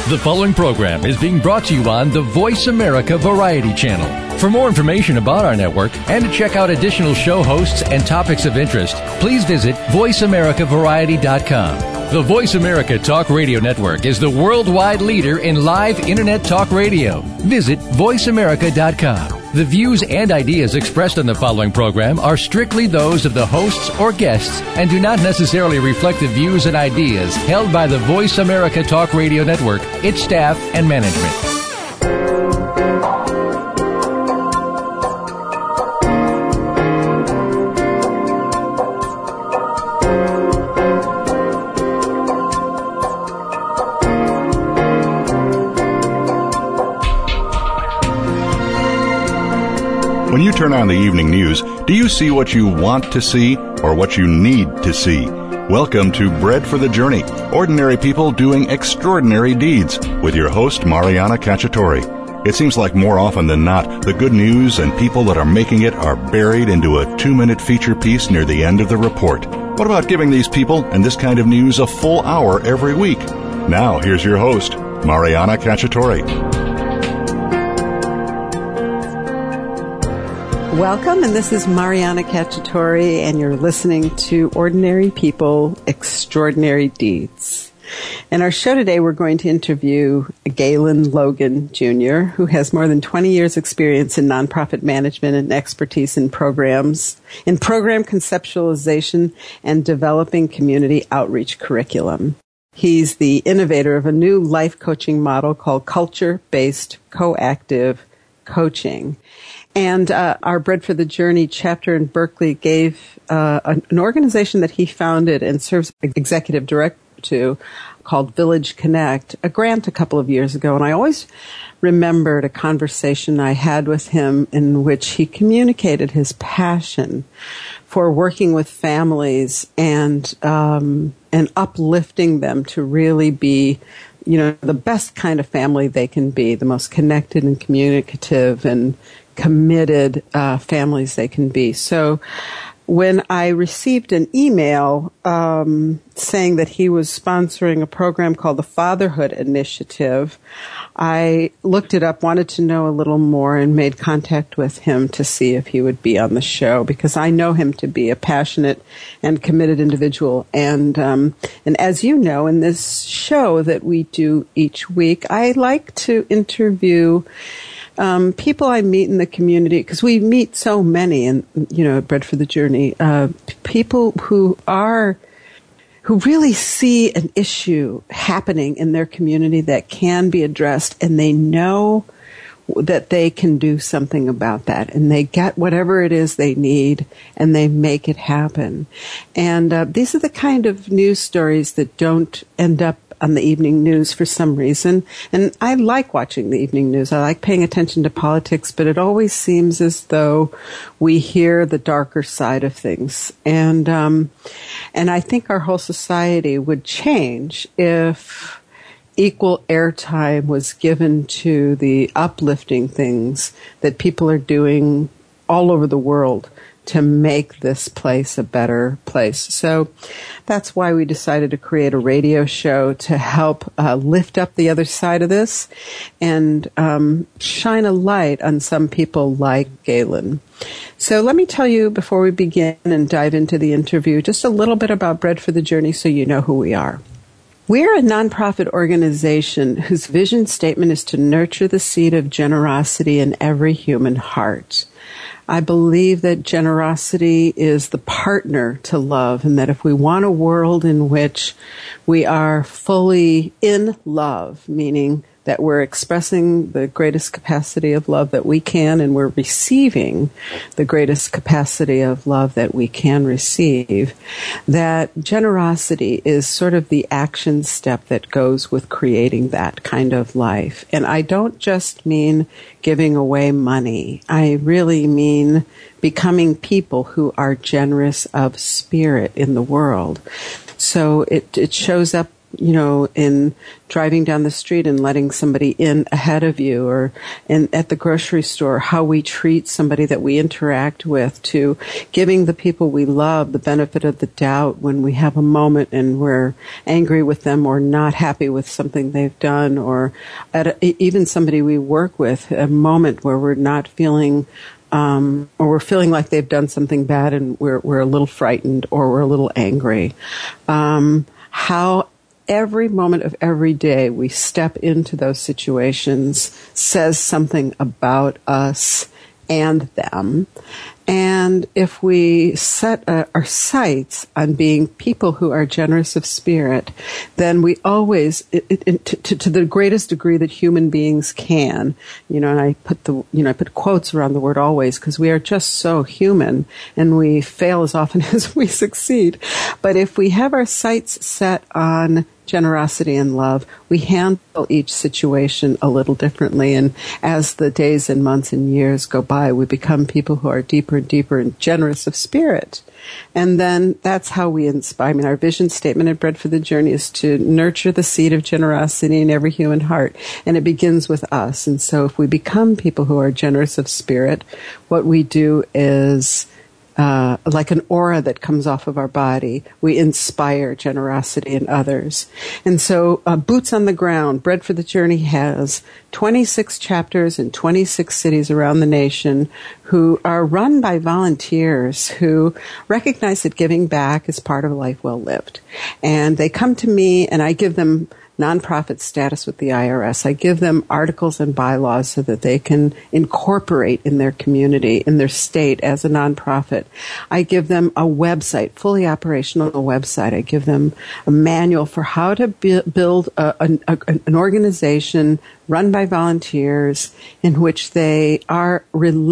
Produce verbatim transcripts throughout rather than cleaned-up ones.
The following program is being brought to you on the Voice America Variety Channel. For more information about our network and to check out additional show hosts and topics of interest, please visit voice america variety dot com. The Voice America Talk Radio Network is the worldwide leader in live Internet talk radio. Visit voice america dot com. The views and ideas expressed on the following program are strictly those of the hosts or guests and do not necessarily reflect the views and ideas held by the Voice America Talk Radio Network, its staff, and management. When you turn on the evening news, do you see what you want to see or what you need to see? Welcome to Bread for the Journey, Ordinary People Doing Extraordinary Deeds, with your host, Mariana Cacciatore. It seems like more often than not, the good news and people that are making it are buried into a two-minute feature piece near the end of the report. What about giving these people and this kind of news a full hour every week? Now, here's your host, Mariana Cacciatore. Welcome, and this is Mariana Cacciatore, and you're listening to Ordinary People, Extraordinary Deeds. In our show today, we're going to interview Galen Logan, Junior, who has more than twenty years experience in nonprofit management and expertise in programs, in program conceptualization and developing community outreach curriculum. He's the innovator of a new life coaching model called Culture-Based Coactive Coaching. And uh, our Bread for the Journey chapter in Berkeley gave uh, an organization that he founded and serves executive director to called Village Connect a grant a couple of years ago. And I always remembered a conversation I had with him in which he communicated his passion for working with families and um, and uplifting them to really be, you know, the best kind of family they can be, the most connected and communicative and committed uh, families they can be. So when I received an email um, saying that he was sponsoring a program called the Fatherhood Initiative, I looked it up, wanted to know a little more, and made contact with him to see if he would be on the show, because I know him to be a passionate and committed individual. And um, and as you know, in this show that we do each week, I like to interview Um, people I meet in the community, because we meet so many, and you know, Bread for the Journey, uh, p- people who are, who really see an issue happening in their community that can be addressed, and they know that they can do something about that, and they get whatever it is they need, and they make it happen. And uh, these are the kind of news stories that don't end up on the evening news for some reason. And I like watching the evening news. I like paying attention to politics, but it always seems as though we hear the darker side of things. And um, and I think our whole society would change if equal airtime was given to the uplifting things that people are doing all over the world to make this place a better place. So that's why we decided to create a radio show to help uh, lift up the other side of this and um, shine a light on some people like Galen. So let me tell you, before we begin and dive into the interview, just a little bit about Bread for the Journey so you know who we are. We're a nonprofit organization whose vision statement is to nurture the seed of generosity in every human heart. I believe that generosity is the partner to love, and that if we want a world in which we are fully in love, meaning that we're expressing the greatest capacity of love that we can, and we're receiving the greatest capacity of love that we can receive, that generosity is sort of the action step that goes with creating that kind of life. And I don't just mean giving away money. I really mean becoming people who are generous of spirit in the world. So it, it shows up you know, in driving down the street and letting somebody in ahead of you, or in, at the grocery store, how we treat somebody that we interact with, to giving the people we love the benefit of the doubt when we have a moment and we're angry with them or not happy with something they've done, or at a, even somebody we work with, a moment where we're not feeling Um, or we're feeling like they've done something bad and we're we're a little frightened or we're a little angry. Um, how every moment of every day we step into those situations says something about us and them. And if we set uh, our sights on being people who are generous of spirit, then we always, it, it, to, to the greatest degree that human beings can, you know, and I put the, you know, I put quotes around the word always, because we are just so human and we fail as often as we succeed. But if we have our sights set on generosity and love, we handle each situation a little differently. And as the days and months and years go by, we become people who are deeper and deeper and generous of spirit. And then that's how we inspire. I mean, our vision statement at Bread for the Journey is to nurture the seed of generosity in every human heart. And it begins with us. And so if we become people who are generous of spirit, what we do is Uh, like an aura that comes off of our body. We inspire generosity in others. And so uh, Boots on the Ground, Bread for the Journey has twenty-six chapters in twenty-six cities around the nation who are run by volunteers who recognize that giving back is part of a life well lived. And they come to me and I give them nonprofit status with the I R S. I give them articles and bylaws so that they can incorporate in their community, in their state as a nonprofit. I give them a website, fully operational website. I give them a manual for how to build a, a, a, an organization run by volunteers in which they are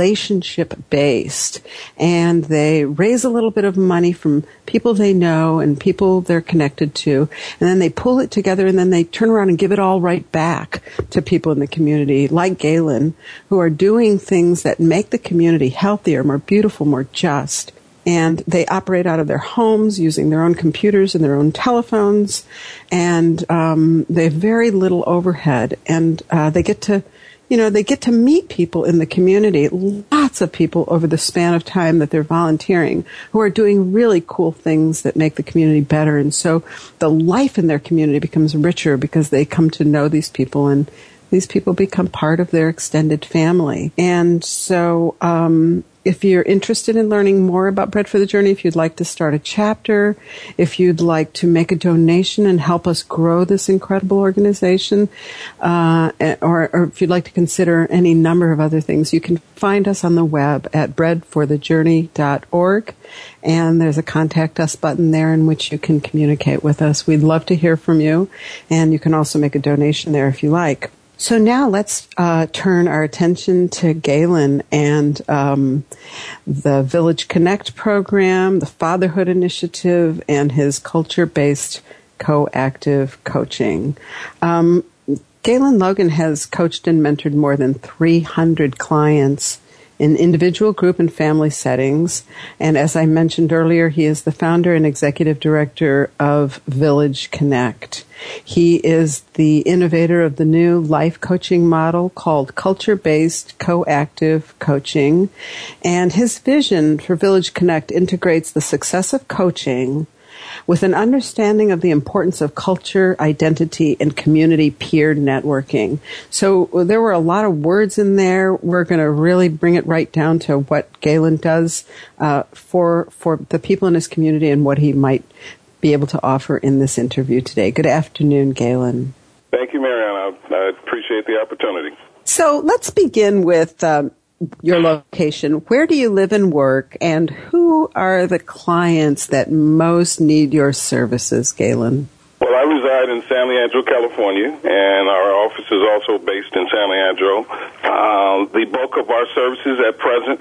relationship-based, and they raise a little bit of money from people they know and people they're connected to, and then they pull it together, and then they turn around and give it all right back to people in the community, like Galen, who are doing things that make the community healthier, more beautiful, more just. And they operate out of their homes using their own computers and their own telephones, and um, they have very little overhead. And uh, they get to, you know, they get to meet people in the community, lots of people over the span of time that they're volunteering, who are doing really cool things that make the community better. And so the life in their community becomes richer because they come to know these people, and these people become part of their extended family. And so um if you're interested in learning more about Bread for the Journey, if you'd like to start a chapter, if you'd like to make a donation and help us grow this incredible organization, uh, or, or if you'd like to consider any number of other things, you can find us on the web at bread for the journey dot org. And there's a contact us button there in which you can communicate with us. We'd love to hear from you. And you can also make a donation there if you like. So now let's uh, turn our attention to Galen and um, the Village Connect program, the Fatherhood Initiative, and his culture-based co-active coaching. Um, Galen Logan has coached and mentored more than three hundred clients in individual, group, and family settings. And as I mentioned earlier, he is the founder and executive director of Village Connect. He is the innovator of the new life coaching model called culture-based co-active coaching. And his vision for Village Connect integrates the success of coaching with an understanding of the importance of culture, identity, and community peer networking. So there were a lot of words in there. We're going to really bring it right down to what Galen does uh, for for the people in his community and what he might be able to offer in this interview today. Good afternoon, Galen. Thank you, Mariana. I appreciate the opportunity. So let's begin with um, your location. Where do you live and work, and who are the clients that most need your services, Galen? Well, I reside in San Leandro, California, and our office is also based in San Leandro. Uh, the bulk of our services at present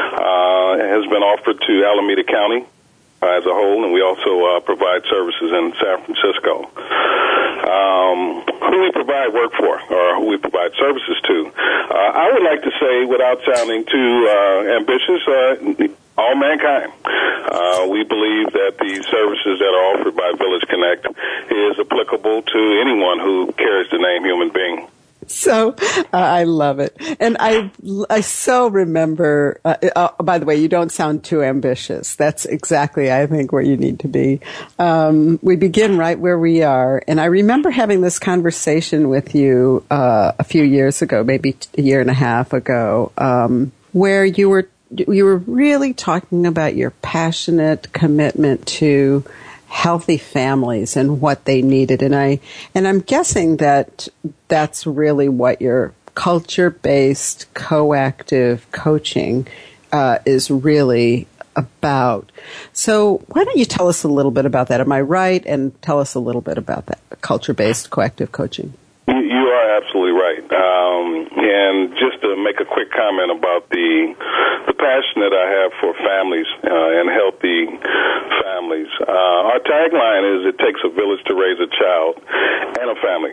uh, has been offered to Alameda County uh, as a whole, and we also uh, provide services in San Francisco. Um, who we provide work for, or who we provide services to. Uh, I would like to say, without sounding too uh, ambitious, uh, all mankind. Uh, we believe that the services that are offered by Village Connect is applicable to anyone who carries the name human being. So uh, I love it. And I, I so remember, uh, uh, by the way, you don't sound too ambitious. That's exactly, I think, where you need to be. Um, we begin right where we are. And I remember having this conversation with you uh, a few years ago, maybe a year and a half ago, um, where you were you were really talking about your passionate commitment to healthy families and what they needed. And I, and I'm guessing that that's really what your culture-based coactive coaching, uh, is really about. So why don't you tell us a little bit about that? Am I right? And tell us a little bit about that culture-based coactive coaching. You are absolutely right. Um, and just to make a quick comment about the the passion that I have for families uh, and healthy families. Uh, our tagline is, it takes a village to raise a child and a family.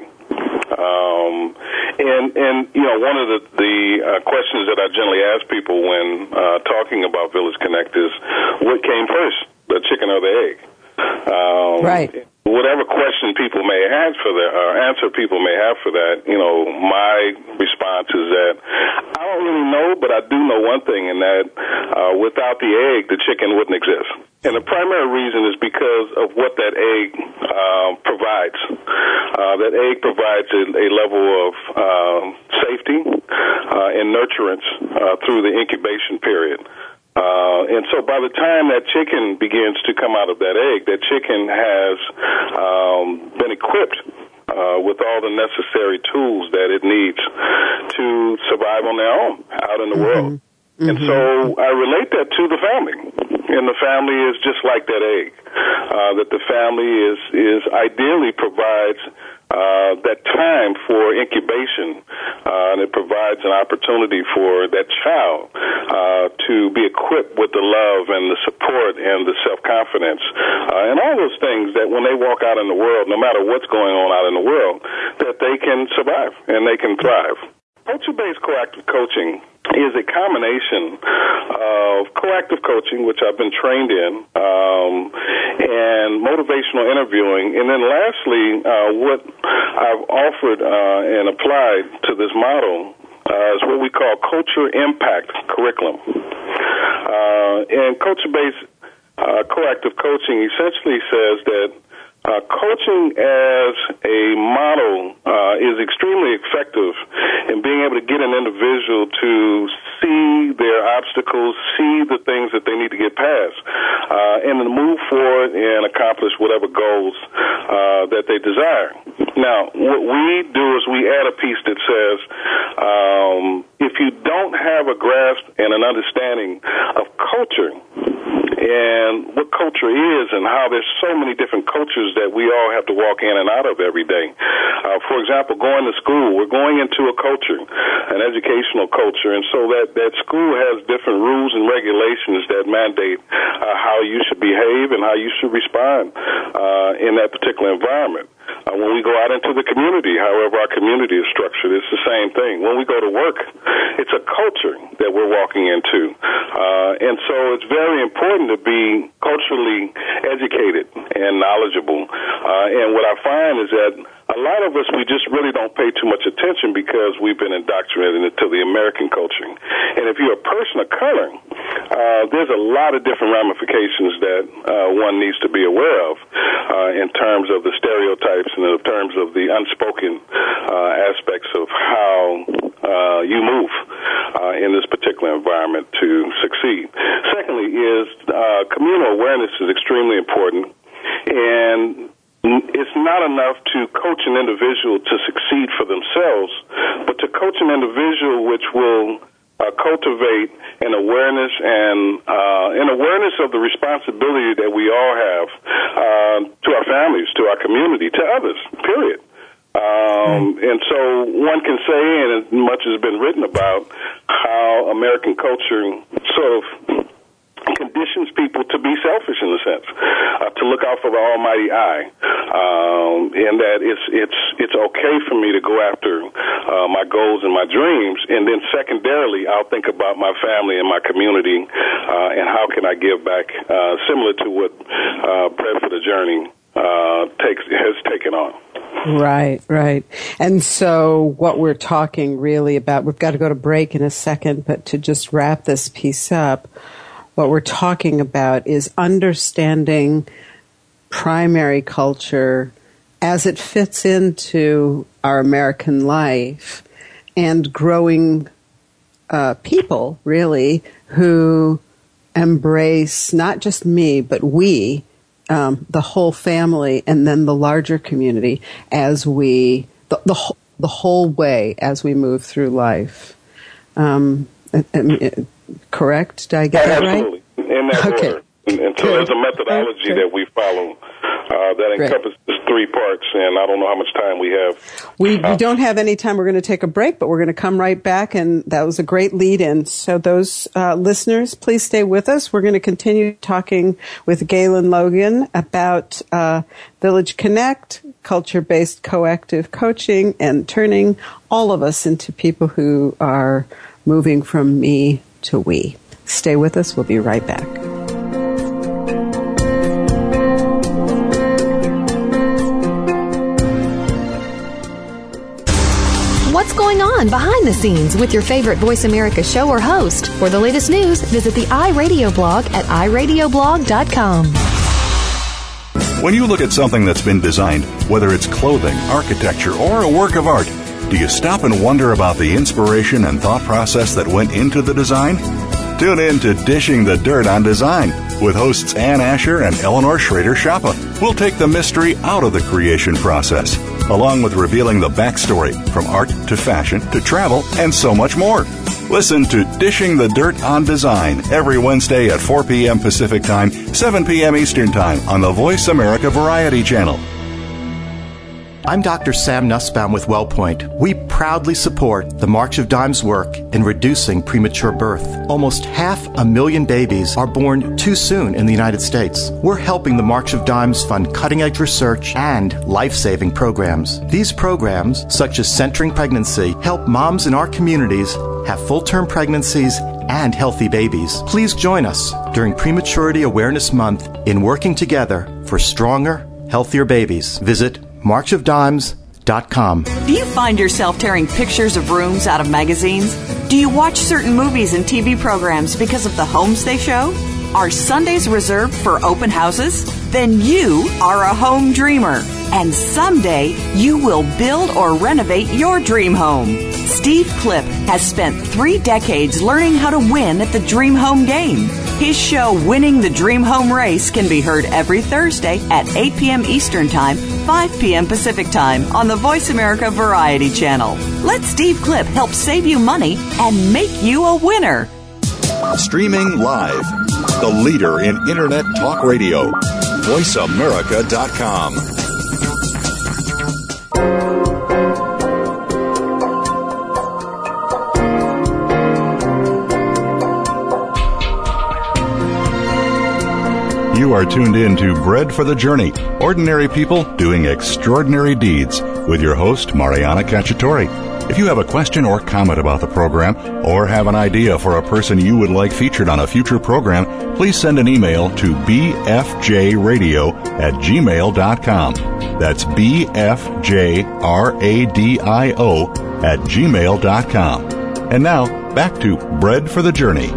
Um, and, and, you know, one of the, the uh, questions that I generally ask people when uh, talking about Village Connect is, what came first, the chicken or the egg? Um, right. Whatever question people may have for that, or answer people may have for that, you know, my response is that I don't really know, but I do know one thing, and that uh, without the egg, the chicken wouldn't exist. And the primary reason is because of what that egg uh, provides. Uh, that egg provides a, a level of uh, safety uh, and nurturance uh, through the incubation period. Uh, and so by the time that chicken begins to come out of that egg, that chicken has um, been equipped uh, with all the necessary tools that it needs to survive on their own out in the mm-hmm. world. Mm-hmm. And so I relate that to the family. And the family is just like that egg, uh, that the family is, is ideally provides Uh, that time for incubation, uh, and it provides an opportunity for that child uh, to be equipped with the love and the support and the self-confidence uh, and all those things that when they walk out in the world, no matter what's going on out in the world, that they can survive and they can thrive. Culture-based coactive coaching is a combination of coactive coaching, which I've been trained in, um, and motivational interviewing. And then lastly, uh, what I've offered uh, and applied to this model uh, is what we call culture impact curriculum. Uh, and culture-based uh, coactive coaching essentially says that Uh, coaching as a model uh, is extremely effective in being able to get an individual to see their obstacles, see the things that they need to get past, uh, and to move forward and accomplish whatever goals uh, that they desire. Now, what we do is we add a piece that says, um, if you don't have a grasp and an understanding of culture, and what culture is and how there's so many different cultures that we all have to walk in and out of every day. Uh, for example, going to school, we're going into a culture, an educational culture, and so that, that school has different rules and regulations that mandate uh, how you should behave and how you should respond uh, in that particular environment. Uh, when we go out into the community, however our community is structured, it's the same thing. When we go to work, it's a culture that we're walking into. Uh, and so it's very important to be culturally educated and knowledgeable. Uh, and what I find is that a lot of us, we just really don't pay too much attention because we've been indoctrinated into the American culture. And if you're a person of color, uh, there's a lot of different ramifications that uh, one needs to be aware of uh, in terms of the stereotypes and in terms of the unspoken uh, aspects of how uh, you move uh, in this particular environment to succeed. Secondly is uh, communal awareness is extremely important, and it's not enough to coach an individual to succeed for themselves, but to coach an individual which will uh, cultivate an awareness and uh, an awareness of the responsibility that we all have uh, to our families, to our community, to others, period. Um, and so one can say, and much has been written about, how American culture sort of conditions people to be selfish in a sense, uh, to look out for the almighty I, um, in that it's it's it's okay for me to go after uh, my goals and my dreams, and then secondarily, I'll think about my family and my community, uh, and how can I give back, uh, similar to what uh, Bread for the Journey uh, takes has taken on. Right, right. And so what we're talking really about, we've got to go to break in a second, but to just wrap this piece up, what we're talking about is understanding primary culture as it fits into our American life and growing uh, people, really, who embrace not just me, but we, Um, the whole family, and then the larger community as we the the, whole, the whole way as we move through life. Um, I, I mean, correct? Did I get that right? Absolutely, in that okay. order. And, and so Good. there's a methodology okay. that we follow uh, that encompasses Great. three parts, and I don't know how much time we have. We, uh, we don't have any time. We're going to take a break, but we're going to come right back, and that was a great lead-in. So those uh, listeners, please stay with us. We're going to continue talking with Galen Logan about uh, Village Connect, culture-based coactive coaching, and turning all of us into people who are moving from me to we. Stay with us. We'll be right back. What's going on behind the scenes with your favorite Voice America show or host? For the latest news, visit the iRadio blog at i radio blog dot com. When you look at something that's been designed, whether it's clothing, architecture, or a work of art, do you stop and wonder about the inspiration and thought process that went into the design? Tune in to Dishing the Dirt on Design with hosts Ann Asher and Eleanor Schrader-Schappa. We'll take the mystery out of the creation process, along with revealing the backstory from art to fashion to travel and so much more. Listen to Dishing the Dirt on Design every Wednesday at four p.m. Pacific Time, seven p.m. Eastern Time on the Voice America Variety Channel. I'm Doctor Sam Nussbaum with WellPoint. We proudly support the March of Dimes work in reducing premature birth. Almost half a million babies are born too soon in the United States. We're helping the March of Dimes fund cutting-edge research and life-saving programs. These programs, such as Centering Pregnancy, help moms in our communities have full-term pregnancies and healthy babies. Please join us during Prematurity Awareness Month in working together for stronger, healthier babies. Visit march of dimes dot com. Do you find yourself tearing pictures of rooms out of magazines? Do you watch certain movies and T V programs because of the homes they show? Are Sundays reserved for open houses? Then you are a home dreamer, and someday you will build or renovate your dream home. Steve Clipp has spent three decades learning how to win at the Dream Home game. His show, Winning the Dream Home Race, can be heard every Thursday at eight p.m. Eastern Time, five p.m. Pacific Time on the Voice America Variety Channel. Let Steve Clipp help save you money and make you a winner. Streaming live, the leader in Internet talk radio, voice america dot com. You are tuned in to Bread for the Journey, ordinary people doing extraordinary deeds, with your host, Mariana Cacciatore. If you have a question or comment about the program, or have an idea for a person you would like featured on a future program, please send an email to b f j radio at gmail dot com. That's b f j radio at gmail dot com. And now, back to Bread for the Journey.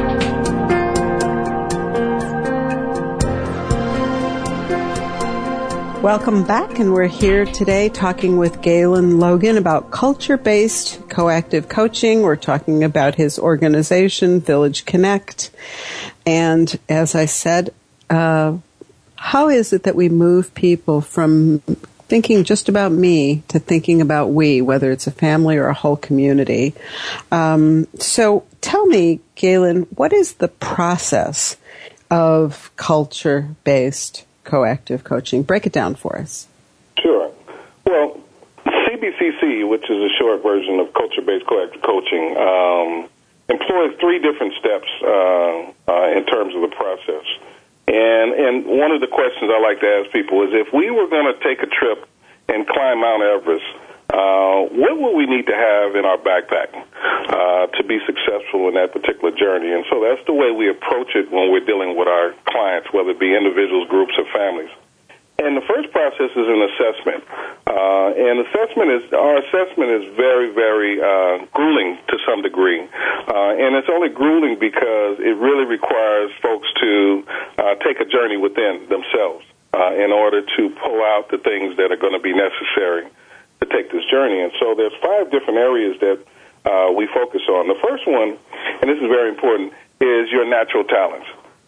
Welcome back, and we're here today talking with Galen Logan about culture-based coactive coaching. We're talking about his organization, Village Connect. And as I said, uh, how is it that we move people from thinking just about me to thinking about we, whether it's a family or a whole community? Um, so tell me, Galen, what is the process of culture-based coactive coaching? Break it down for us. Sure. Well, C B C C, which is a short version of culture-based coactive coaching, um, employs three different steps uh, uh, in terms of the process. And and one of the questions I like to ask people is, if we were going to take a trip and climb Mount Everest, uh, what would we need to have in our backpack uh, to be successful in that particular journey? And so that's the way we approach it when we're dealing with our clients, whether it be individuals, groups, or families. And the first process is an assessment. Uh, and assessment is our assessment is very, very uh, grueling to some degree. Uh, and it's only grueling because it really requires folks to uh, take a journey within themselves uh, in order to pull out the things that are going to be necessary to take this journey. And so there's five different areas that uh, we focus on. The first one, and this is very important, is your natural talents.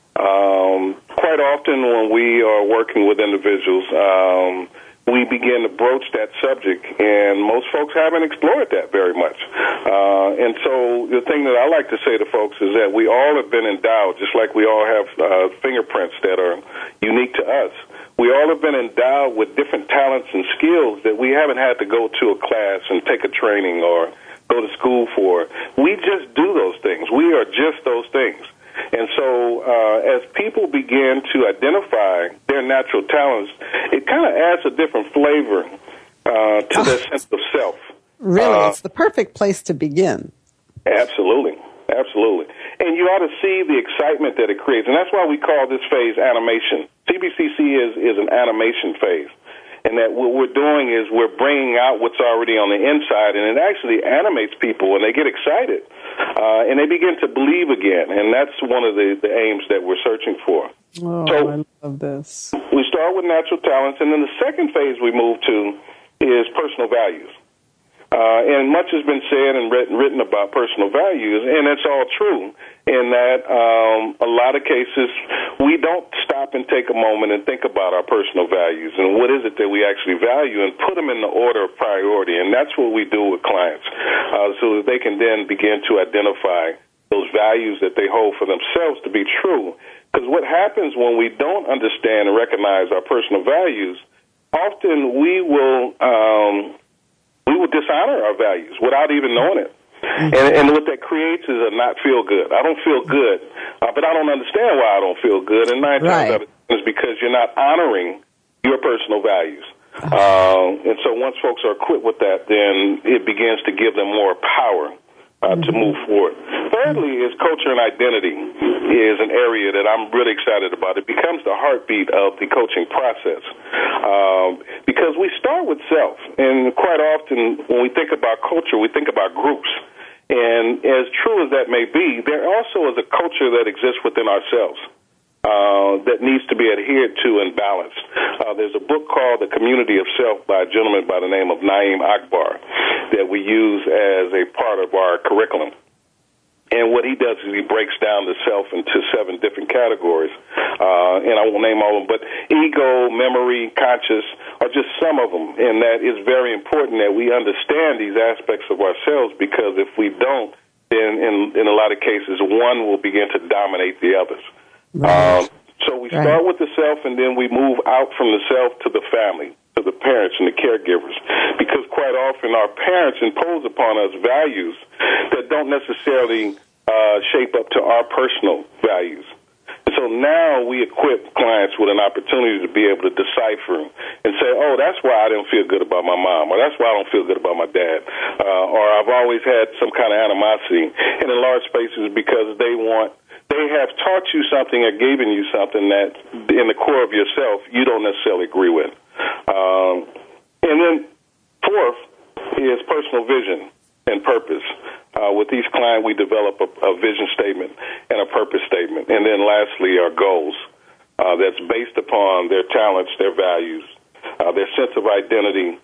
Um, quite often when we are working with individuals, um, we begin to broach that subject, and most folks haven't explored that very much. Uh, and so the thing that I like to say to folks is that we all have been endowed, just like we all have uh, fingerprints that are unique to us. We all have been endowed with different talents and skills that we haven't had to go to a class and take a training or go to school for. We just do those things. We are just those things. And so uh, as people begin to identify their natural talents, it kind of adds a different flavor uh, to oh, their sense of self. Really? Uh, it's the perfect place to begin. Absolutely. Absolutely. And you ought to see the excitement that it creates. And that's why we call this phase animation. C B C C is, is an animation phase. And that what we're doing is we're bringing out what's already on the inside, and it actually animates people, and they get excited, uh, and they begin to believe again. And that's one of the, the aims that we're searching for. Oh, so I love this. We start with natural talents, and then the second phase we move to is personal values. Uh, and much has been said and written, written about personal values, and it's all true in that um, a lot of cases we don't stop and take a moment and think about our personal values and what is it that we actually value and put them in the order of priority. And that's what we do with clients uh, so that they can then begin to identify those values that they hold for themselves to be true. Because what happens when we don't understand and recognize our personal values, often we will... Um, we will dishonor our values without even knowing it. And, and what that creates is a not feel good. I don't feel good, uh, but I don't understand why I don't feel good. And nine times out of ten is because you're not honoring your personal values. Uh, and so once folks are equipped with that, then it begins to give them more power uh, to move forward. Thirdly is culture and identity is an area that I'm really excited about. It becomes the heartbeat of the coaching process um, because we start with self. And quite often when we think about culture, we think about groups. And as true as that may be, there also is a culture that exists within ourselves uh, that needs to be adhered to and balanced. Uh, there's a book called The Community of Self by a gentleman by the name of Naeem Akbar that we use as a part of our curriculum. And what he does is he breaks down the self into seven different categories. Uh, and I won't name all of them, but ego, memory, conscious are just some of them. And that is very important that we understand these aspects of ourselves, because if we don't, then in, in a lot of cases, one will begin to dominate the others. Right. Um, so we start right. with the self, and then we move out from the self to the family, to the parents and the caregivers, because quite often our parents impose upon us values that don't necessarily uh, shape up to our personal values. And so now we equip clients with an opportunity to be able to decipher and say, oh, that's why I didn't feel good about my mom, or that's why I don't feel good about my dad, uh, or I've always had some kind of animosity. And in large spaces because they want They have taught you something or given you something that in the core of yourself you don't necessarily agree with. Um, and then fourth is personal vision and purpose. Uh, with each client, we develop a, a vision statement and a purpose statement. And then lastly, our goals uh, that's based upon their talents, their values, uh, their sense of identity.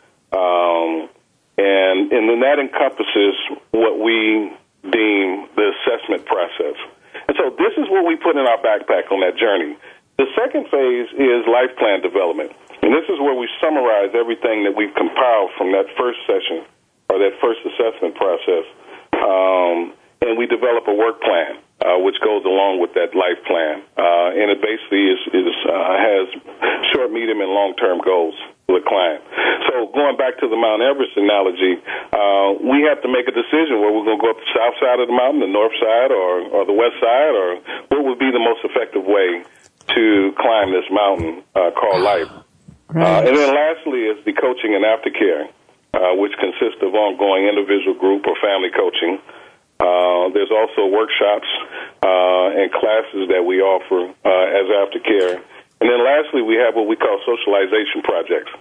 Um, and, and then that encompasses what we deem the assessment process. And so this is what we put in our backpack on that journey. The second phase is life plan development. And this is where we summarize everything that we've compiled from that first session or that first assessment process. Um, and we develop a work plan, uh, which goes along with that life plan. Uh, and it basically is, is uh, has short, medium, and long-term goals for the client. So going back to the Mount Everest analogy, uh, we have to make a decision where we're going to go up the south side of the mountain, the north side, or, or the west side, or what would be the most effective way to climb this mountain uh, called life. Right. Uh, and then lastly is the coaching and aftercare, uh, which consists of ongoing individual, group, or family coaching. Uh, there's also workshops uh, and classes that we offer uh, as aftercare. And then lastly, we have what we call socialization projects.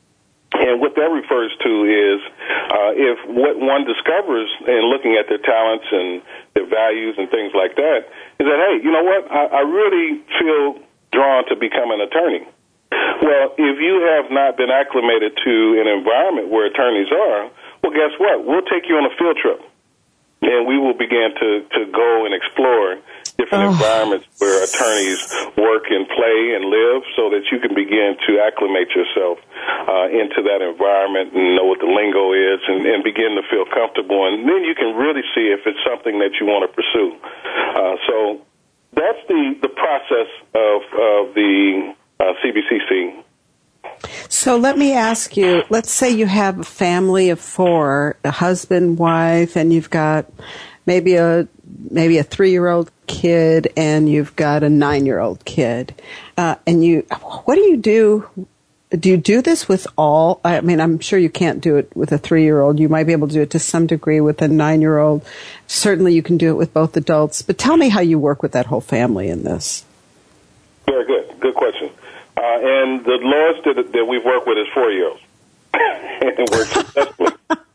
And what that refers to is uh, if what one discovers in looking at their talents and their values and things like that is that, hey, you know what, I, I really feel drawn to become an attorney. Well, if you have not been acclimated to an environment where attorneys are, well, guess what? We'll take you on a field trip, and we will begin to, to go and explore different oh. environments where attorneys work and play and live so that you can begin to acclimate yourself uh, into that environment and know what the lingo is and, and begin to feel comfortable. And then you can really see if it's something that you want to pursue. Uh, so that's the, the process of, of the uh, C B C C. So let me ask you, let's say you have a family of four, a husband, wife, and you've got maybe a maybe a three-year-old kid and you've got a nine-year-old kid. Uh, and you, what do you do? Do you do this with all? I mean, I'm sure you can't do it with a three-year-old. You might be able to do it to some degree with a nine-year-old. Certainly you can do it with both adults. But tell me how you work with that whole family in this. Very good. Good question. Uh, and the lowest that, that we've worked with is four-year-olds. And it works successfully.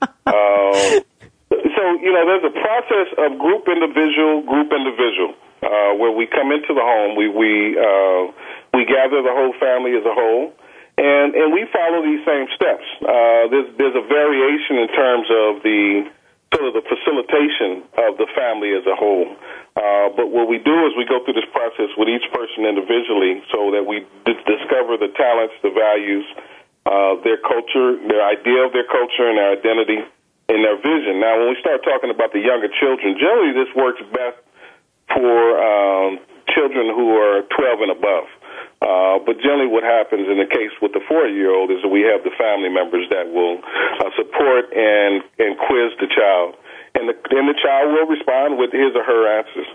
um, so, you know, there's a process of group individual, group individual, uh, where we come into the home, we we uh, we gather the whole family as a whole, and, and we follow these same steps. Uh, there's, there's a variation in terms of the sort of the facilitation of the family as a whole. Uh, but what we do is we go through this process with each person individually so that we d- discover the talents, the values, uh, their culture, their idea of their culture and their identity and their vision. Now, when we start talking about the younger children, generally this works best for um, children who are twelve and above. Uh, but generally what happens in the case with the four-year-old is that we have the family members that will uh, support and, and quiz the child. And the, and the child will respond with his or her answers.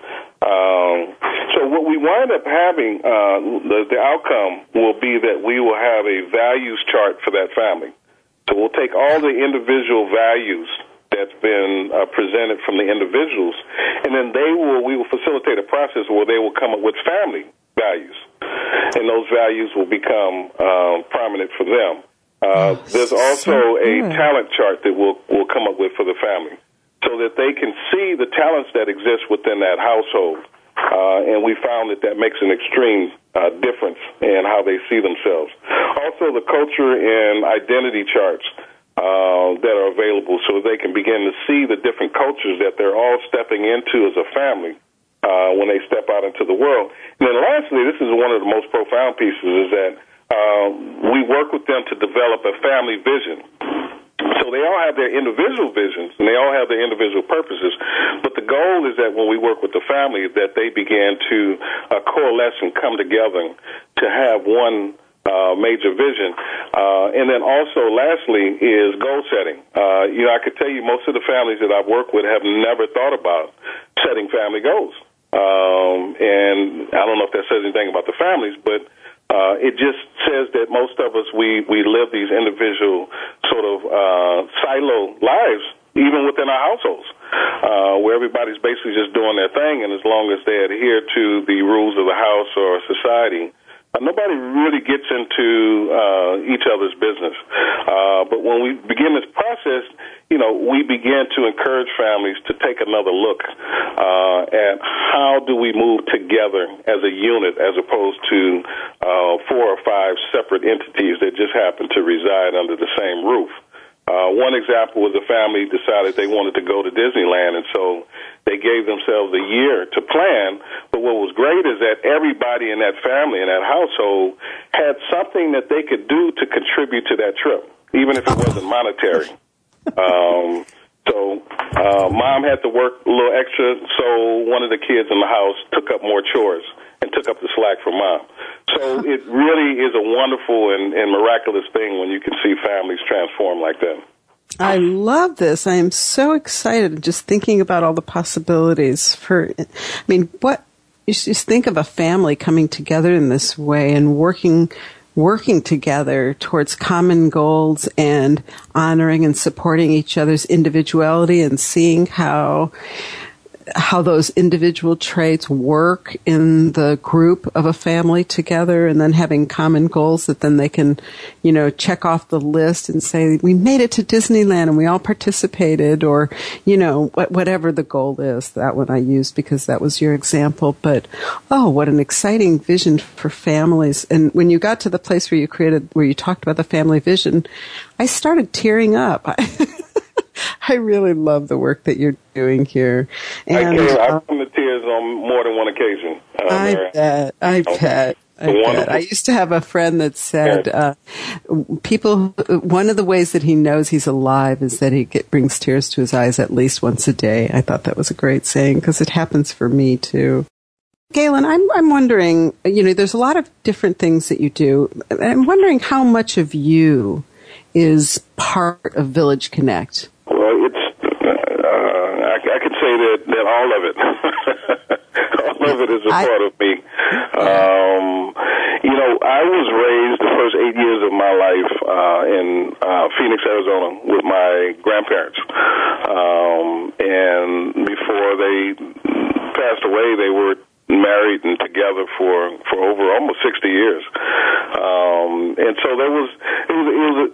Um, so what we wind up having, uh, the, the outcome will be that we will have a values chart for that family. So we'll take all the individual values that's been uh, presented from the individuals, and then they will we will facilitate a process where they will come up with family values, and those values will become um, prominent for them. Uh, there's also a talent chart that we'll we'll come up with for the family, so that they can see the talents that exist within that household. Uh, and we found that that makes an extreme uh, difference in how they see themselves. Also, the culture and identity charts uh, that are available so they can begin to see the different cultures that they're all stepping into as a family uh, when they step out into the world. And then lastly, this is one of the most profound pieces, is that uh, we work with them to develop a family vision. So they all have their individual visions, and they all have their individual purposes. But the goal is that when we work with the family, that they begin to uh, coalesce and come together to have one uh, major vision. Uh, and then also, lastly, is goal setting. Uh, you know, I could tell you most of the families that I've worked with have never thought about setting family goals. Um, and I don't know if that says anything about the families, but Uh, it just says that most of us, we, we live these individual sort of uh, silo lives, even within our households, uh, where everybody's basically just doing their thing, and as long as they adhere to the rules of the house or society, uh, nobody really gets into uh, each other's business. Uh, but when we begin this process, you know, we begin to encourage families to take another look uh, at how do we move together as a unit as opposed to uh, four or five separate entities that just happen to reside under the same roof. Uh, one example was a family decided they wanted to go to Disneyland, and so they gave themselves a year to plan. But what was great is that everybody in that family, in that household, had something that they could do to contribute to that trip, even if it wasn't monetary. Um, so uh, mom had to work a little extra, so one of the kids in the house took up more chores and took up the slack for mom. So it really is a wonderful and, and miraculous thing when you can see families transform like that. I love this. I am so excited just thinking about all the possibilities for, I mean, what, you just think of a family coming together in this way and working working together towards common goals and honoring and supporting each other's individuality and seeing how how those individual traits work in the group of a family together, and then having common goals that then they can, you know, check off the list and say, we made it to Disneyland and we all participated, or, you know, whatever the goal is. That one I used because that was your example. But, oh, what an exciting vision for families. And when you got to the place where you created, where you talked about the family vision, I started tearing up. I really love the work that you're doing here. And, I came, uh, I've come to tears on more than one occasion. Uh, I Mary. bet. I bet. I bet. I used to have a friend that said, uh, people, one of the ways that he knows he's alive is that he get, brings tears to his eyes at least once a day. I thought that was a great saying because it happens for me too. Galen, I'm, I'm wondering, you know, there's a lot of different things that you do. I'm wondering how much of you is part of Village Connect. Well, it's, uh, I, I could say that, that all of it, all of it is a I, part of me. Um, you know, I was raised the first eight years of my life uh, in uh, Phoenix, Arizona with my grandparents. Um, and before they passed away, they were married and together for, for over almost sixty years. Um, and so there was, it was, it was,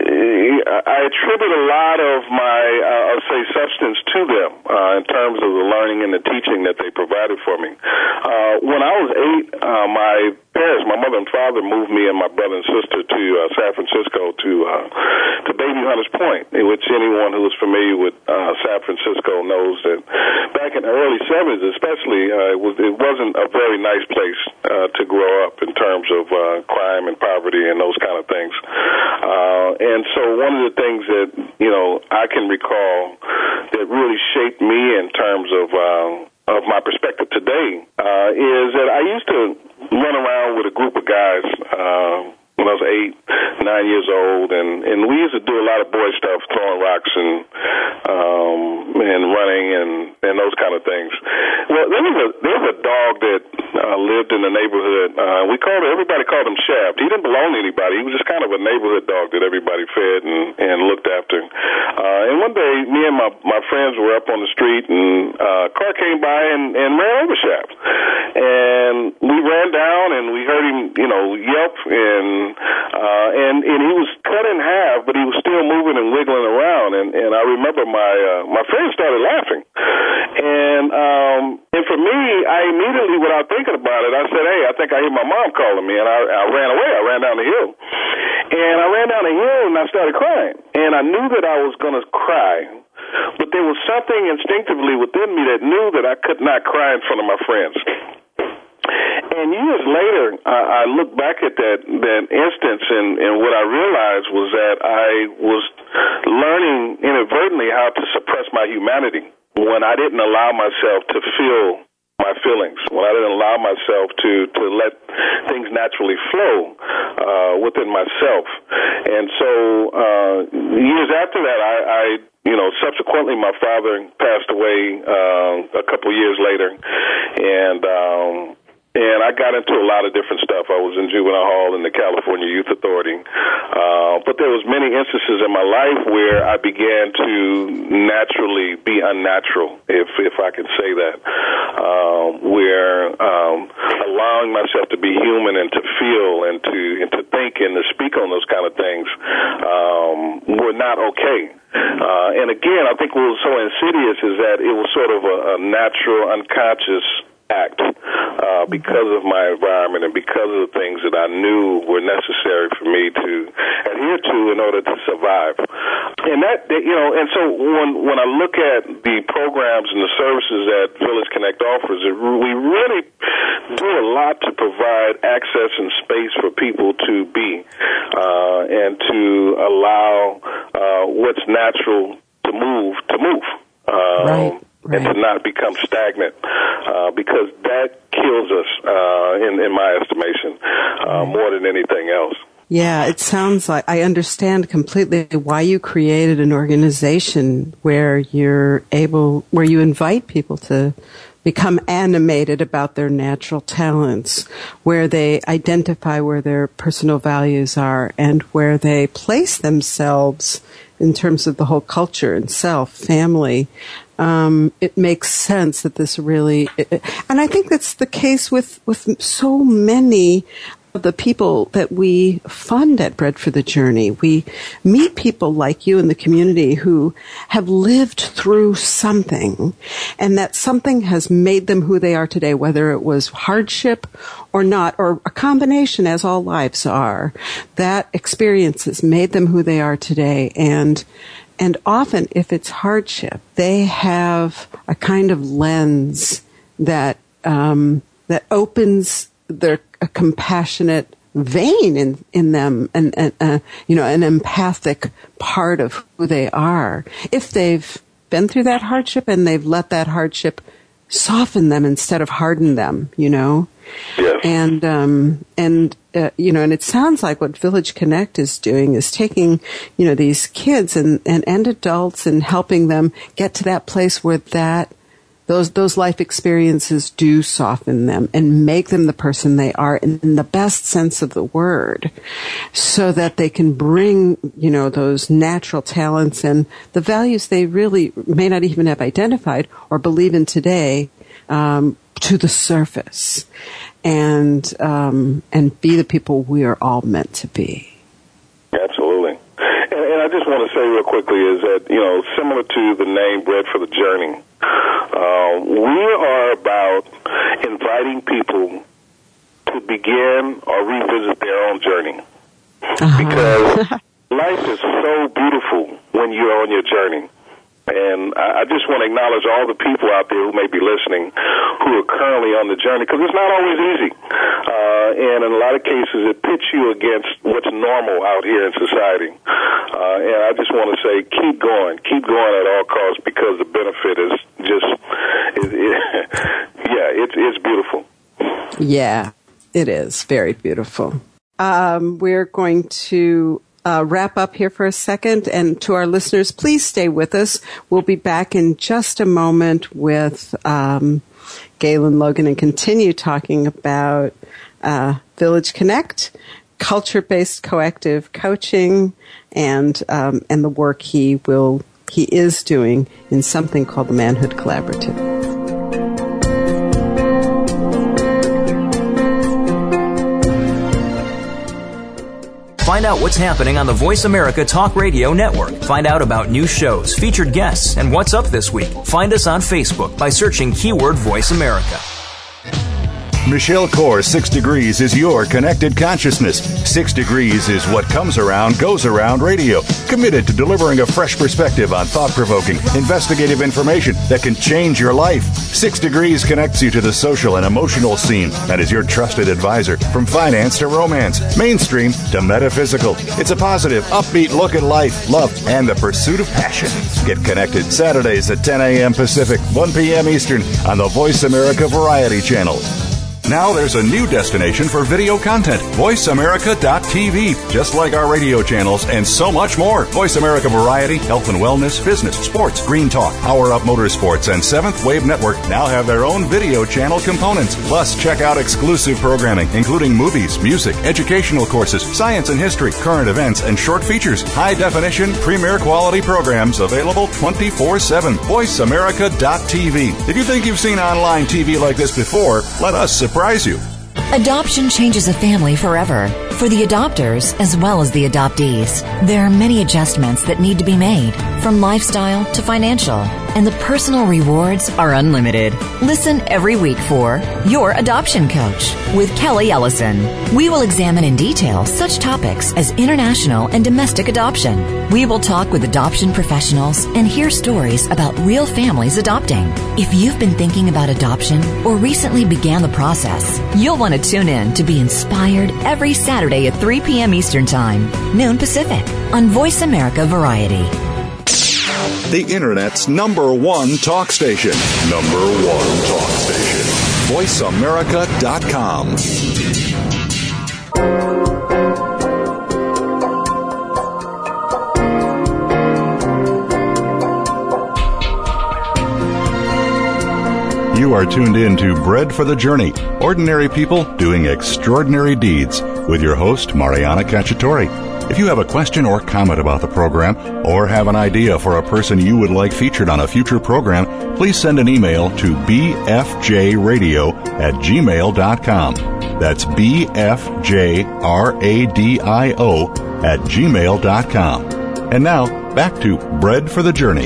I attribute a lot of my, uh, I'll say, substance to them, uh, in terms of the learning and the teaching that they provided for me. Uh, when I was eight, uh, my parents, my mother and father moved me and my brother and sister to, uh, San Francisco to, uh, to Baby Hunters Point, in which anyone who is familiar with, uh, San Francisco knows that back in the early seventies, especially, uh, it was, it wasn't a very nice place uh, to grow up in terms of uh, crime and poverty and those kind of things. Uh, and so one of the things that, you know, I can recall that really shaped me in terms of uh, of my perspective today uh, is that I used to run around with a group of guys uh, when I was eight, nine years old, and, and we used to do a lot of boy stuff, throwing rocks and um, and running and, and those kind of things. Well, there was a there was a dog that uh, lived in the neighborhood. Uh, we called it, everybody called him Shaft. He didn't belong to anybody. He was just kind of a neighborhood dog that everybody fed and, and looked after. Uh, and one day, me and my, my friends were up on the street, and uh, a car came by and, and ran over Shaft. And we ran down, and we heard him, you know, yelp, and Uh, and, and he was cut in half, but he was still moving and wiggling around. And, and I remember my uh, my friends started laughing. And um, and for me, I immediately, without thinking about it, I said, hey, I think I hear my mom calling me. And I, I ran away. I ran down the hill. And I ran down the hill, and I started crying. And I knew that I was going to cry. But there was something instinctively within me that knew that I could not cry in front of my friends. And years later, I, I look back at that, that instance, and, and what I realized was that I was learning inadvertently how to suppress my humanity when I didn't allow myself to feel my feelings, when I didn't allow myself to, to let things naturally flow uh, within myself. And so uh, years after that, I, I you know, subsequently my father passed away uh, a couple years later, and um And I got into a lot of different stuff. I was in juvenile hall in the California Youth Authority. Uh, but there was many instances in my life where I began to naturally be unnatural, if if I can say that, uh, where um, allowing myself to be human and to feel and to and to think and to speak on those kind of things um, were not okay. Uh, and again, I think what was so insidious is that it was sort of a, a natural, unconscious act uh, because of my environment and because of the things that I knew were necessary for me to adhere to in order to survive. And that, you know, and so when when I look at the programs and the services that Village Connect offers, it, we really do a lot to provide access and space for people to be uh, and to allow uh, what's natural to move to move. Um, right. Right. And to not become stagnant, uh, because that kills us, uh, in, in my estimation, uh, more than anything else. Yeah, it sounds like I understand completely why you created an organization where you're able, where you invite people to become animated about their natural talents, where they identify where their personal values are and where they place themselves in terms of the whole culture and self, family. Um, it makes sense that this really, it, and I think that's the case with, with so many of the people that we fund at Bread for the Journey. We meet people like you in the community who have lived through something, and that something has made them who they are today, whether it was hardship or not, or a combination, as all lives are. That experience has made them who they are today, and And often, if it's hardship, they have a kind of lens that um, that opens their a compassionate vein in in them, and, and uh, you know, an empathic part of who they are. If they've been through that hardship and they've let that hardship soften them instead of harden them, you know. Yes. And um, and uh, you know, and it sounds like what Village Connect is doing is taking, you know, these kids and, and, and adults and helping them get to that place where that those those life experiences do soften them and make them the person they are in, in the best sense of the word, so that they can bring, you know, those natural talents and the values they really may not even have identified or believe in today um, to the surface, and um, and be the people we are all meant to be. Absolutely. And, and I just want to say real quickly is that, you know, similar to the name Bread for the Journey, uh, we are about inviting people to begin or revisit their own journey. Uh-huh. Because life is so beautiful when you're on your journey. And I just want to acknowledge all the people out there who may be listening who are currently on the journey, because it's not always easy. Uh, and in a lot of cases, it pits you against what's normal out here in society. Uh, and I just want to say, keep going. Keep going at all costs, because the benefit is just, it, it, yeah, it's, it's beautiful. Yeah, it is very beautiful. Um, we're going to Uh, wrap up here for a second, and to our listeners, please stay with us. We'll be back in just a moment with um, Galen Logan and continue talking about uh, Village Connect, culture-based coactive coaching, and um, and the work he will he is doing in something called the Manhood Collaborative. Find out what's happening on the Voice America Talk Radio Network. Find out about new shows, featured guests, and what's up this week. Find us on Facebook by searching keyword Voice America. Michelle Corr's Six Degrees is your connected consciousness. Six Degrees is what comes around, goes around radio. Committed to delivering a fresh perspective on thought-provoking, investigative information that can change your life. Six Degrees connects you to the social and emotional scene and is your trusted advisor from finance to romance, mainstream to metaphysical. It's a positive, upbeat look at life, love, and the pursuit of passion. Get connected Saturdays at ten a.m. Pacific, one p.m. Eastern on the Voice America Variety Channel. Now there's a new destination for video content, voice america dot t v. Just like our radio channels and so much more. Voice America Variety, Health and Wellness, Business, Sports, Green Talk, Power Up Motorsports, and Seventh Wave Network now have their own video channel components. Plus, check out exclusive programming, including movies, music, educational courses, science and history, current events, and short features. High-definition, premier quality programs available twenty-four seven. voice america dot t v. If you think you've seen online T V like this before, let us surprise you. Adoption changes a family forever, for the adopters as well as the adoptees. There are many adjustments that need to be made, from lifestyle to financial, and the personal rewards are unlimited. Listen every week for Your Adoption Coach with Kelly Ellison. We will examine in detail such topics as international and domestic adoption. We will talk with adoption professionals and hear stories about real families adopting. If you've been thinking about adoption or recently began the process, you'll want to tune in to be inspired every Saturday at three p.m. Eastern Time, noon Pacific, on Voice America Variety. The Internet's number one talk station. Number one talk station. voice america dot com. You You are tuned in to Bread for the Journey, Ordinary People Doing Extraordinary Deeds, with your host, Mariana Cacciatore. If you have a question or comment about the program, or have an idea for a person you would like featured on a future program, please send an email to b f j radio at gmail dot com. That's b f j radio at gmail dot com. And now, back to Bread for the Journey.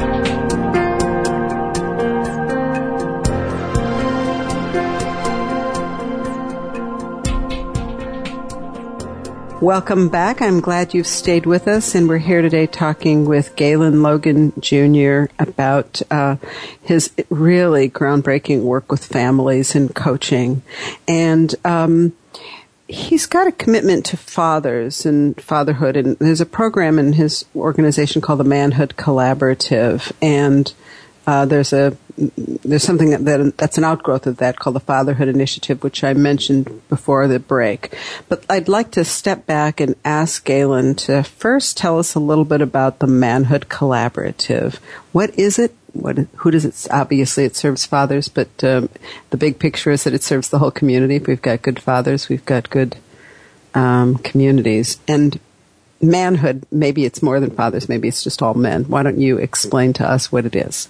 Welcome back. I'm glad you've stayed with us, and we're here today talking with Galen Logan Junior about uh, his really groundbreaking work with families and coaching. And um, he's got a commitment to fathers and fatherhood, and there's a program in his organization called the Manhood Collaborative, and uh, there's a There's something that, that that's an outgrowth of that called the Fatherhood Initiative, which I mentioned before the break. But I'd like to step back and ask Galen to first tell us a little bit about the Manhood Collaborative. What is it? What? Who does it? Obviously, it serves fathers, but um, the big picture is that it serves the whole community. If we've got good fathers, we've got good um, communities. And manhood, maybe it's more than fathers. Maybe it's just all men. Why don't you explain to us what it is?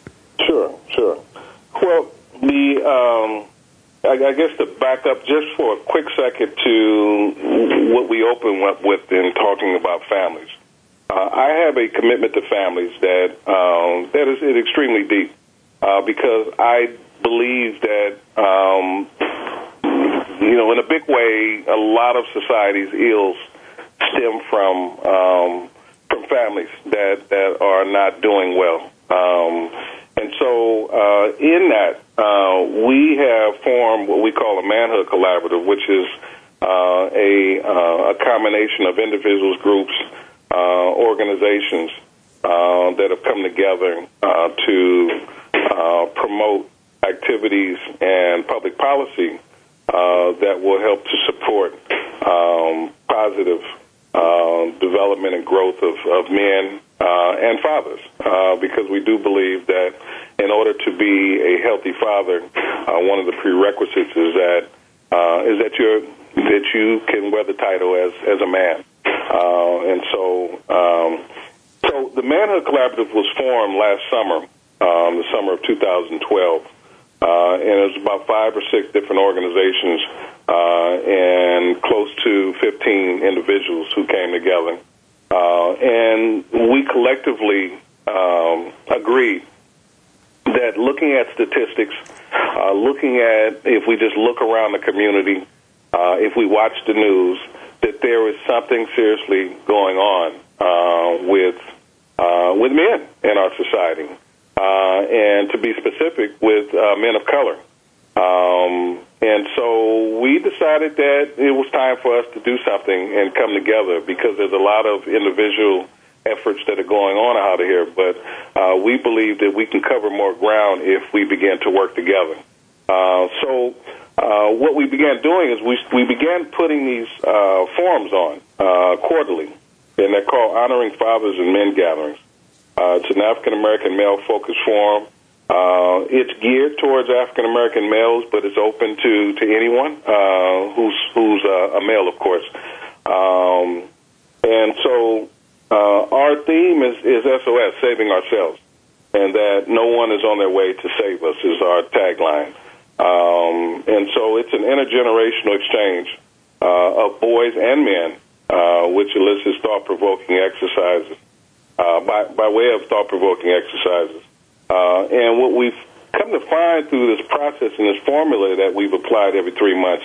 Well, the um, I, I guess to back up just for a quick second to what we opened up with in talking about families. Uh, I have a commitment to families that um, that is, is extremely deep uh, because I believe that um, you know, in a big way, a lot of society's ills stem from um, from families that that are not doing well. Um, And so uh, in that, uh, we have formed what we call a Manhood Collaborative, which is uh, a, uh, a combination of individuals, groups, uh, organizations uh, that have come together uh, to uh, promote activities and public policy uh, that will help to support um, positive uh, development and growth of, of men Uh, and fathers, uh, because we do believe that in order to be a healthy father, uh, one of the prerequisites is that uh, is that you're that you can wear the title as as a man, uh, and so um, so the Manhood Collaborative was formed last summer, um, the summer of two thousand twelve, uh, and it was about five or six different organizations uh, and close to fifteen individuals who came together. Uh, and we collectively um, agreed that looking at statistics, uh, looking at if we just look around the community, uh, if we watch the news, that there is something seriously going on uh, with uh, with men in our society, uh, and to be specific, with uh, men of color. Um, and so we decided that it was time for us to do something and come together because there's a lot of individual efforts that are going on out here, but uh, we believe that we can cover more ground if we begin to work together. Uh, so uh, what we began doing is we, we began putting these uh, forums on uh, quarterly, and they're called Honoring Fathers and Men Gatherings. Uh, it's an African-American male-focused forum. Uh, it's geared towards African-American males, but it's open to, to anyone uh, who's who's uh, a male, of course. Um, and so uh, our theme is, is S O S, Saving Ourselves, and that no one is on their way to save us is our tagline. Um, and so it's an intergenerational exchange uh, of boys and men, uh, which elicits thought-provoking exercises, uh, by, by way of thought-provoking exercises. Uh, and what we've come to find through this process and this formula that we've applied every three months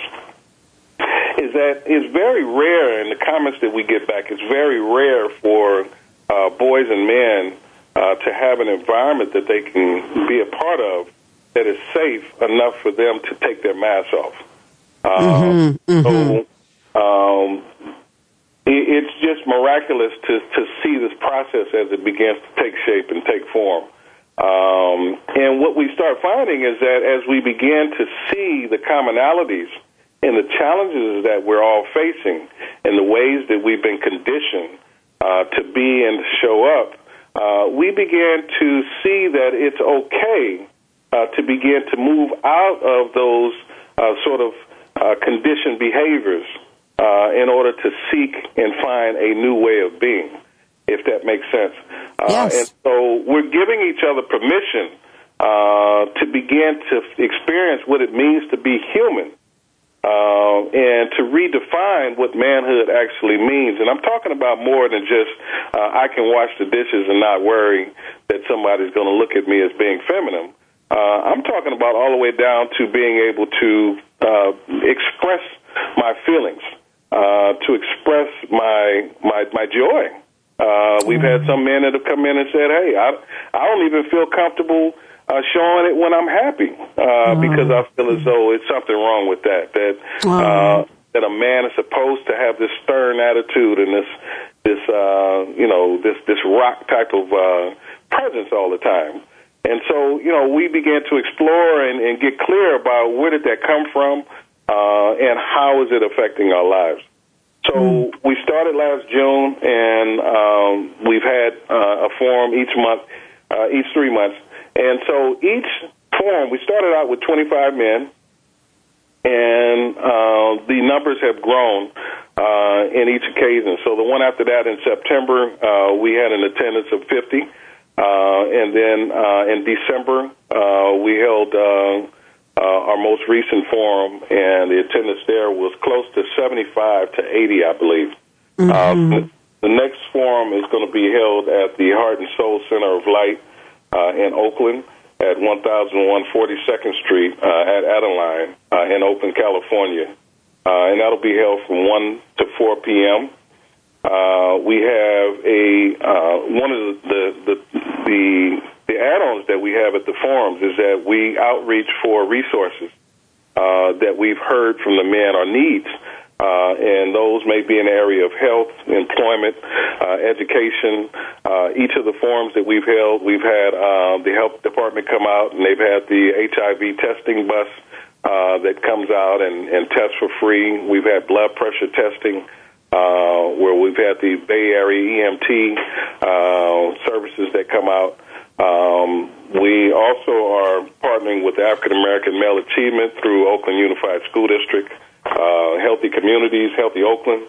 is that it's very rare in the comments that we get back, it's very rare for uh, boys and men uh, to have an environment that they can be a part of that is safe enough for them to take their mask off. Um, mm-hmm, mm-hmm. So um, it, it's just miraculous to, to see this process as it begins to take shape and take form. Um, and what we start finding is that as we begin to see the commonalities and the challenges that we're all facing and the ways that we've been conditioned uh, to be and to show up, uh, we began to see that it's okay uh, to begin to move out of those uh, sort of uh, conditioned behaviors uh, in order to seek and find a new way of being, if that makes sense. Uh, yes. And so we're giving each other permission uh, to begin to experience what it means to be human. Uh, and to redefine what manhood actually means. And I'm talking about more than just uh, I can wash the dishes and not worry that somebody's going to look at me as being feminine. Uh, I'm talking about all the way down to being able to uh, express my feelings, uh, to express my my, my joy. Uh, we've had some men that have come in and said, hey, I, I don't even feel comfortable Uh, showing it when I'm happy, uh, mm. because I feel as though it's something wrong with that. That uh, that a man is supposed to have this stern attitude and this this uh, you know this this rock type of uh, presence all the time. And so you know we began to explore and, and get clear about where did that come from uh, and how is it affecting our lives. So mm. we started last June, and um, we've had uh, a forum each month, uh, each three months. And so each forum, we started out with twenty-five men, and uh, the numbers have grown uh, in each occasion. So the one after that in September, uh, we had an attendance of fifty. Uh, and then uh, in December, uh, we held uh, uh, our most recent forum, and the attendance there was close to seventy-five to eighty, I believe. Mm-hmm. Uh, the next forum is going to be held at the Heart and Soul Center of Light Uh, in Oakland at one thousand one hundred forty-second Street uh, at Adeline uh, in Oakland, California. Uh, and that'll be held from one to four p.m. Uh, we have a uh, one of the the, the the the add-ons that we have at the forums is that we outreach for resources uh, that we've heard from the men our needs. Uh, and those may be in the area of health, employment, uh, education. Uh, each of the forums that we've held, we've had uh, the health department come out, and they've had the H I V testing bus uh, that comes out and, and tests for free. We've had blood pressure testing, uh, where we've had the Bay Area E M T uh, services that come out. Um, we also are partnering with the African American Male Achievement through Oakland Unified School District. Uh, Healthy Communities, Healthy Oakland,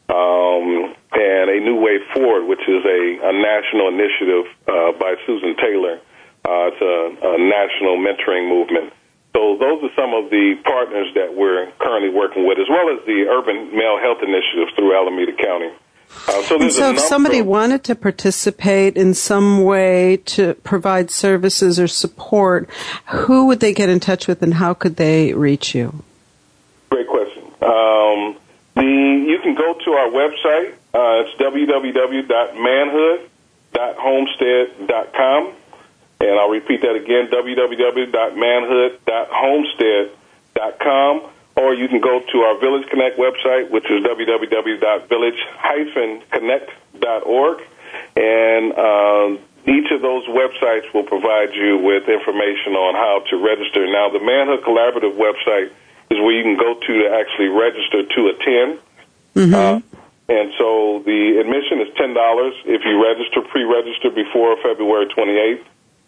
um, and A New Way Forward, which is a, a national initiative uh, by Susan Taylor. Uh, it's a, a national mentoring movement. So those are some of the partners that we're currently working with, as well as the Urban Male Health Initiative through Alameda County. Uh, so and so if somebody wanted to participate in some way to provide services or support, who would they get in touch with, and how could they reach you? Great question. Um, the you can go to our website. Uh, it's w w w dot manhood dot homestead dot com, and I'll repeat that again: w w w dot manhood dot homestead dot com. Or you can go to our Village Connect website, which is w w w dot village dash connect dot org, and um, each of those websites will provide you with information on how to register. Now, the Manhood Collaborative website is where you can go to to actually register to attend. Mm-hmm. Uh, and so the admission is ten dollars if you register, pre-register before February twenty-eighth,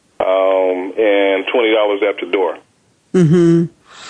um, and twenty dollars after door. Mm-hmm.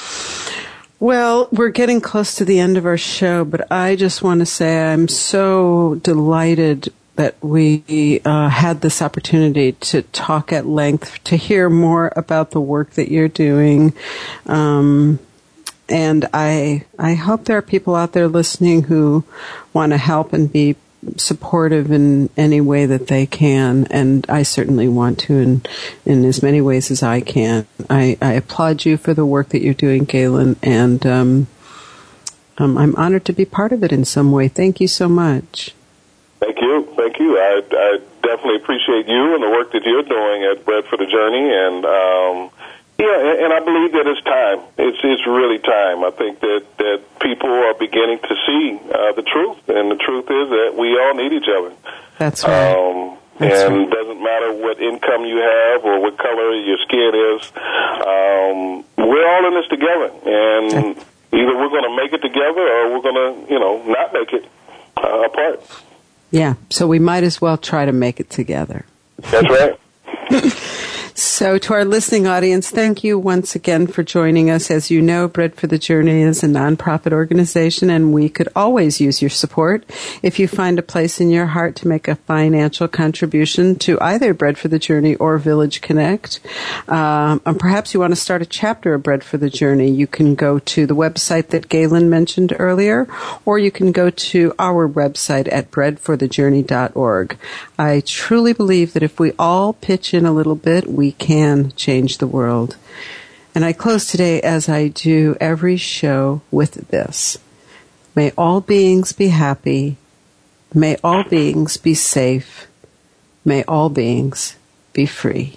Well, we're getting close to the end of our show, but I just want to say I'm so delighted that we uh, had this opportunity to talk at length, to hear more about the work that you're doing. Um, And I I hope there are people out there listening who want to help and be supportive in any way that they can. And I certainly want to in, in as many ways as I can. I, I applaud you for the work that you're doing, Galen, and um, um, I'm honored to be part of it in some way. Thank you so much. Thank you. Thank you. I, I definitely appreciate you and the work that you're doing at Bread for the Journey. And um Yeah, and I believe that it's time. It's it's really time. I think that, that people are beginning to see uh, the truth, and the truth is that we all need each other. That's right. Um, That's and right. It doesn't matter what income you have or what color your skin is. Um, we're all in this together, and either we're going to make it together or we're going to, you know, not make it uh, apart. Yeah, so we might as well try to make it together. That's right. So So to our listening audience, thank you once again for joining us. As you know, Bread for the Journey is a nonprofit organization, and we could always use your support. If you find a place in your heart to make a financial contribution to either Bread for the Journey or Village Connect, um, and perhaps you want to start a chapter of Bread for the Journey, you can go to the website that Galen mentioned earlier, or you can go to our website at bread for the journey dot org. I truly believe that if we all pitch in a little bit, we can change the world. And I close today, as I do every show, with this. May all beings be happy. May all beings be safe. May all beings be free.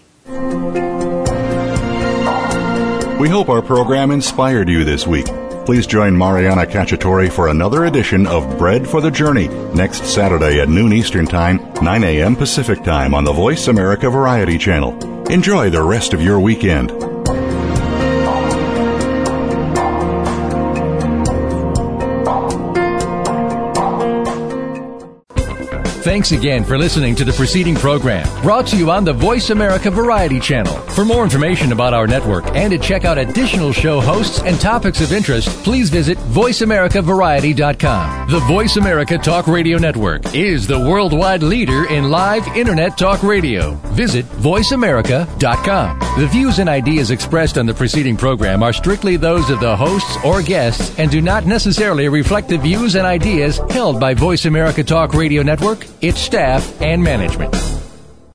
We hope our program inspired you this week. Please join Mariana Cacciatore for another edition of Bread for the Journey next Saturday at noon Eastern Time, nine a.m. Pacific Time on the Voice America Variety Channel. Enjoy the rest of your weekend. Thanks again for listening to the preceding program, brought to you on the Voice America Variety Channel. For more information about our network and to check out additional show hosts and topics of interest, please visit voice america variety dot com. The Voice America Talk Radio Network is the worldwide leader in live Internet talk radio. Visit voice america dot com. The views and ideas expressed on the preceding program are strictly those of the hosts or guests and do not necessarily reflect the views and ideas held by Voice America Talk Radio Network, its staff, and management.